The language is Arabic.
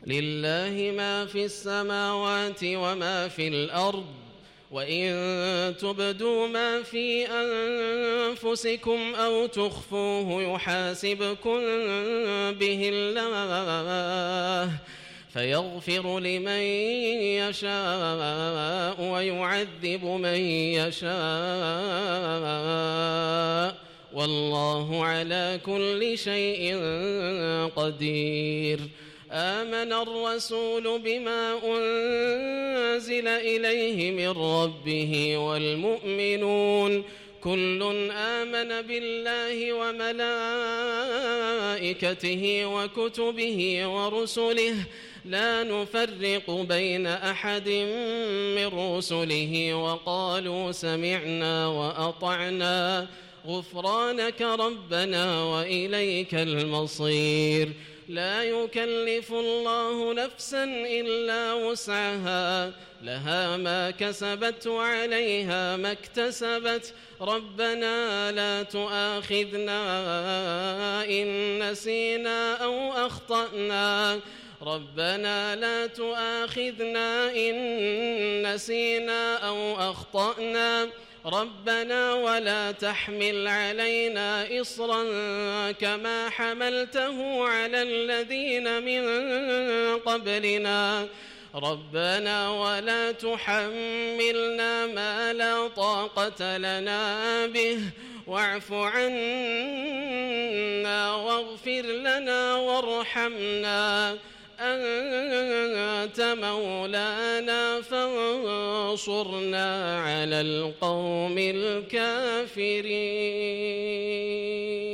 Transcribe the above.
لله ما في السماوات وما في الأرض وإن تبدوا ما في أنفسكم أو تخفوه يحاسبكم به الله فيغفر لمن يشاء ويعذب من يشاء والله على كل شيء قدير. آمن الرسول بما أنزل إليه من ربه والمؤمنون كل آمن بالله وملائكته وكتبه ورسله لا نفرق بين أحد من رسله وقالوا سمعنا وأطعنا غفرانك ربنا وإليك المصير. لا يكلف الله نفسا إلا وسعها لها ما كسبت وعليها ما اكتسبت ربنا لا تؤاخذنا إن نسينا أو أخطأنا ربنا لا تؤاخذنا إن نسينا أو أخطأنا ربنا ولا تحمل علينا إصرا كما حملته على الذين من قبلنا ربنا ولا تحملنا ما لا طاقة لنا به واعف عنا واغفر لنا وارحمنا أنت مولانا فانصرنا على القوم الكافرين.